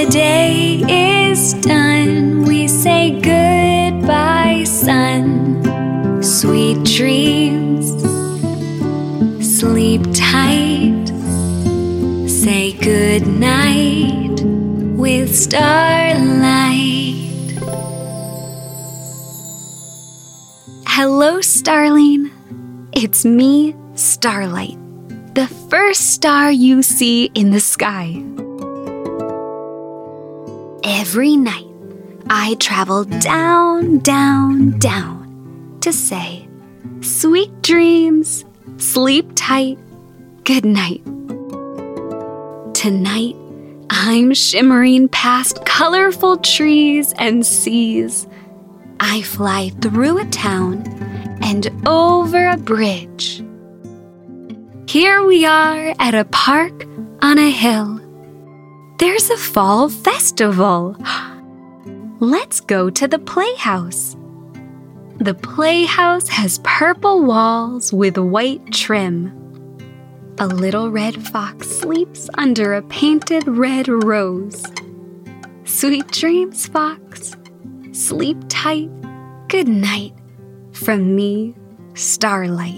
the day is done, we say goodbye, sun. Sweet dreams, sleep tight. Say good night with starlight. Hello, starling. It's me, Starlight, the first star you see in the sky. Every night, I travel down, down, down to say, sweet dreams, sleep tight, good night. Tonight, I'm shimmering past colorful trees and seas. I fly through a town and over a bridge. Here we are at a park on a hill. There's a fall festival. Let's go to the playhouse. The playhouse has purple walls with white trim. A little red fox sleeps under a painted red rose. Sweet dreams, fox. Sleep tight. Good night. From me, Starlight.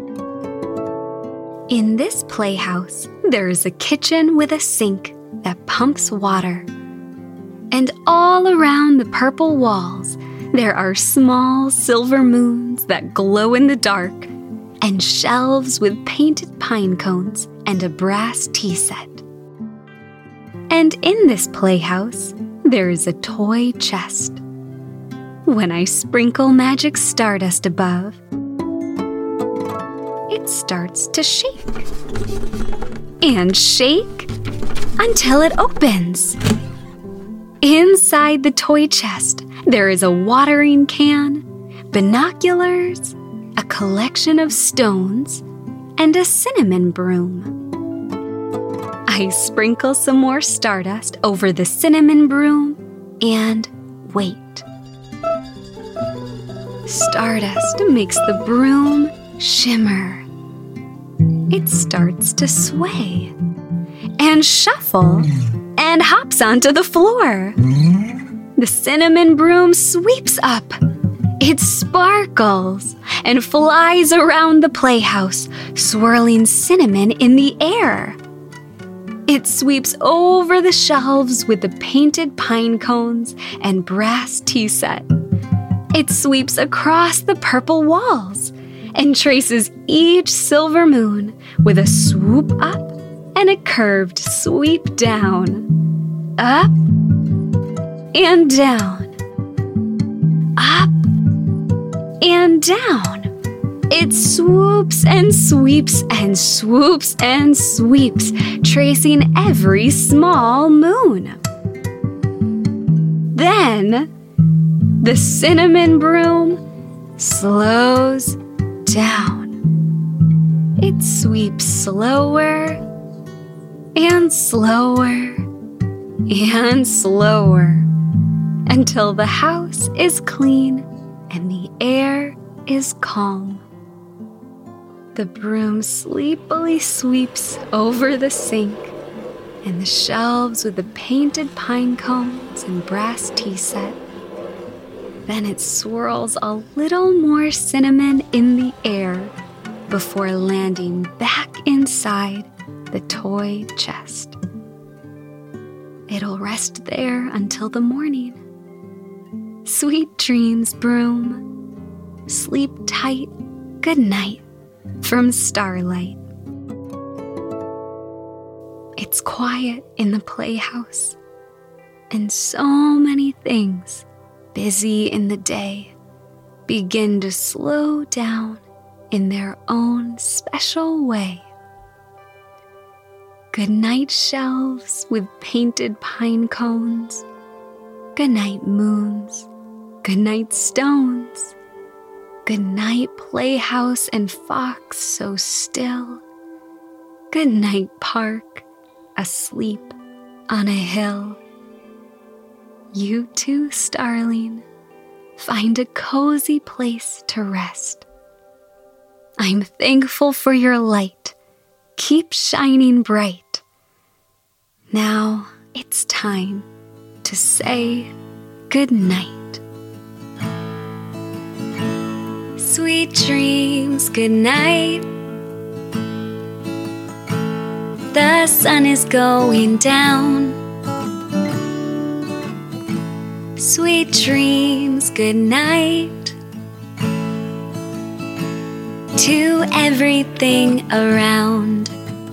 In this playhouse, there is a kitchen with a sink that pumps water. And all around the purple walls, there are small silver moons that glow in the dark, and shelves with painted pine cones and a brass tea set. And in this playhouse, there is a toy chest. When I sprinkle magic stardust above, it starts to shake and shake until it opens. Inside the toy chest, there is a watering can, binoculars, a collection of stones, and a cinnamon broom. I sprinkle some more stardust over the cinnamon broom and wait. Stardust makes the broom shimmer. It starts to sway and shuffle and hops onto the floor. The cinnamon broom sweeps up. It sparkles and flies around the playhouse, swirling cinnamon in the air. It sweeps over the shelves with the painted pine cones and brass tea set. It sweeps across the purple walls and traces each silver moon with a swoop up and a curved sweep down. Up and down. Up and down. It swoops and sweeps and swoops and sweeps, tracing every small moon. Then, the cinnamon broom slows down. It sweeps slower and slower and slower until the house is clean and the air is calm. The broom sleepily sweeps over the sink and the shelves with the painted pine cones and brass tea set. Then it swirls a little more cinnamon in the air before landing back inside the toy chest. It'll rest there until the morning. Sweet dreams, broom. Sleep tight. Good night from Starlight. It's quiet in the playhouse, and so many things busy in the day begin to slow down in their own special way. Goodnight shelves with painted pine cones. Goodnight moons. Goodnight stones. Goodnight playhouse and fox so still. Goodnight park, asleep on a hill. You too, starling, find a cozy place to rest. I'm thankful for your light. Keep shining bright. Now it's time to say good night. Sweet dreams, good night. The sun is going down. Sweet dreams, good night. To everything around.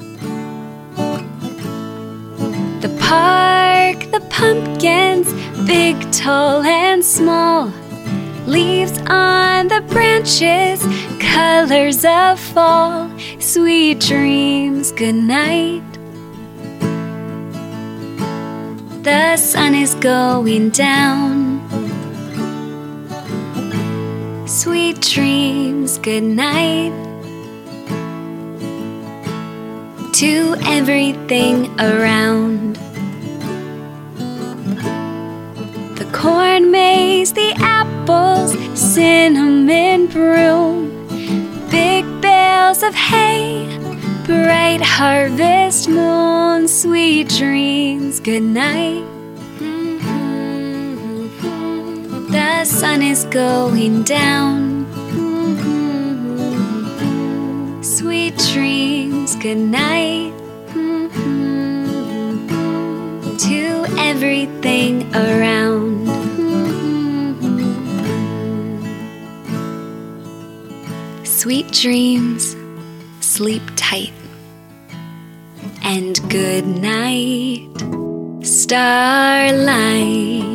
The park, the pumpkins, big, tall, and small. Leaves on the branches, colors of fall. Sweet dreams, good night. The sun is going down. Sweet dreams, good night. To everything around. The corn maze, the apples, cinnamon broom, big bales of hay, bright harvest moon. Sweet dreams, good night. The sun is going down. Sweet dreams, good night. To everything around. Sweet dreams, sleep tight. And good night, starlight.